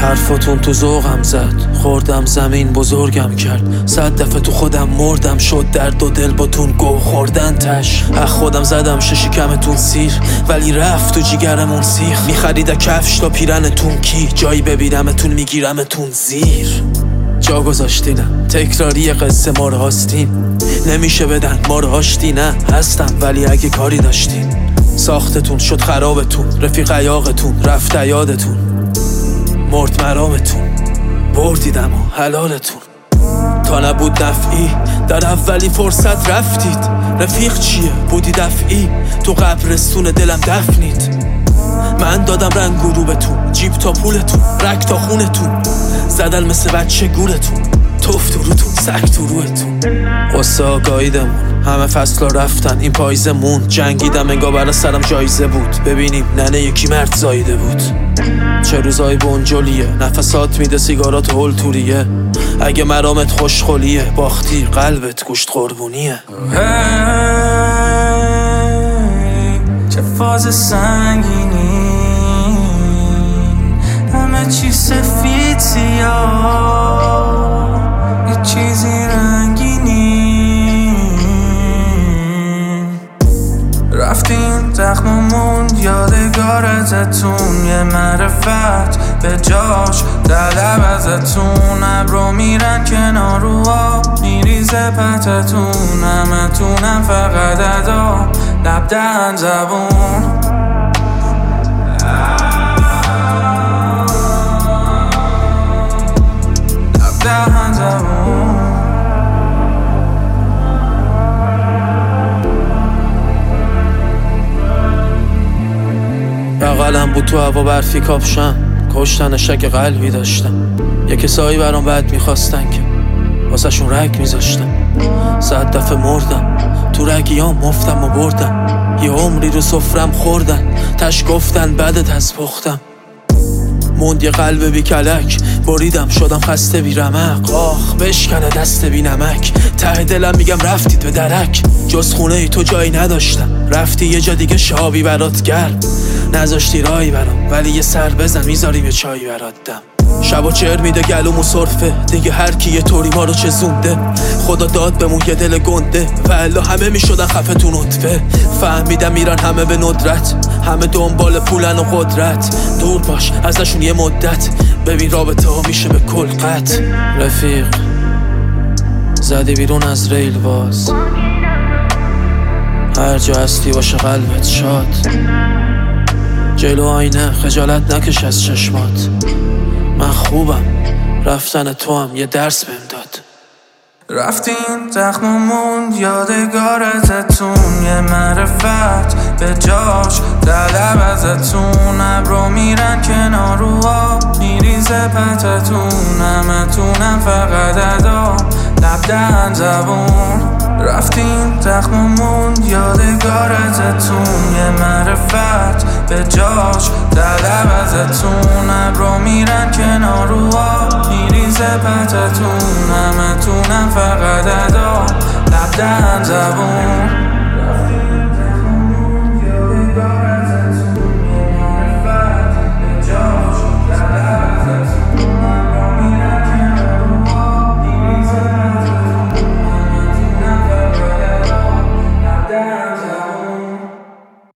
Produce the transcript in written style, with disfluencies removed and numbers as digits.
حرفاتون تو ذوقم زد، خوردم زمین بزرگم کرد. 100 دفعه تو خودم مردم، شد درد و دل باتون گو خوردن تش. خودم زدم شکمتون سیر، ولی رفت تو جیگرمون سیخ. میخرید کفش تا پیرنتون کی، جایی ببینمتون میگیرمتون زیر. جا گذاشتینم تکراری قصه ما رو هاستین، نمیشه بدن ما رو هاشتی. نه هستم ولی اگه کاری داشتین. ساختتون شد خرابتون، رفیق عیاقتون رفت یادتون، مرد مرامتون بردیدم و حلالتون. تا نبود نفعی در اولی فرصت رفتید. رفیق چیه بودی دفعی، تو قبرستون دلم دفنید. من دادم رنگ گروبتون، جیب تا پولتون، رک تا خونتون. زدل مثل بچه گولتون، توف تو روتون، سک تو روتون. قصه آگاهیدمون همه فصلا رفتن، این پاییزه موند. جنگیدم انگار برا سرم جایزه بود، ببینیم ننه یکی مرد زایده بود. چه روزای بنجلیه، نفسات میده سیگارات هول توریه. اگه مرامت خوشخولیه، باختی قلبت گوشت قربونیه. چه فاز سنگینی، همه چی سفید سیاه، یه چیزی رنگینی. رفتین زخممون یادگار ازتون، یه معرفت به جاش طلب ازتون. ابرو میرن کنار رو آب، میریزه پتتون. همتونم فقط ادا، لب دهن زبون. لب دهن زبون. بغلم بود تو هوا برفی کاپشن، کشتن شک قلبی داشتم. یه کسایی برام بد میخواستن که واسه شون رگ میذاشتم. 100 دفعه مردم تو رگیام، مفتم و بردم. یه عمری رو سفرم خوردن، تش گفتن بدت از پختم. موند یه قلب بی کلک، بریدم شدم خسته بی رمق. آخ بشکنه دست بی نمک، ته دلم میگم رفتید به درک. جز خونه ای تو جایی نداشتم، رفتی یه جا دیگه شابی برات گرم. نذاشتی رایی برام، ولی یه سر بزن میذاری به چایی برات دم. شب و چهر میده گلومو صرفه، دیگه هر کی یه طوری ما رو چزونده. خدا داد بمون یه دل گنده، والا همه میشدن خفه تو نطفه. فهمیدم میرن همه به ندرت، همه دنبال پولن و قدرت. دور باش ازشون یه مدت، ببین رابطه ها میشه به کل قطع. رفیق زدی بیرون از ریل باز، هر جا هستی باشه قلبت شاد. جلو آینه خجالت نکش از چشمات، من خوبم رفتن تو هم یه درس بهم داد. رفتین زخممون یادگار ازتون، یه معرفت به جاش طلب ازتون. ابرو میرن کنار رو آب، میریزه پتتون. همتونم فقط ادا، لب دهن زبون. رفتین زخممون یادگار ازتون، یه معرفت به جاش طلب ازتون. ابرو میرن کنار رو آب، میریزه پتتون. همتونم فقط ادا، لب دهن زبون.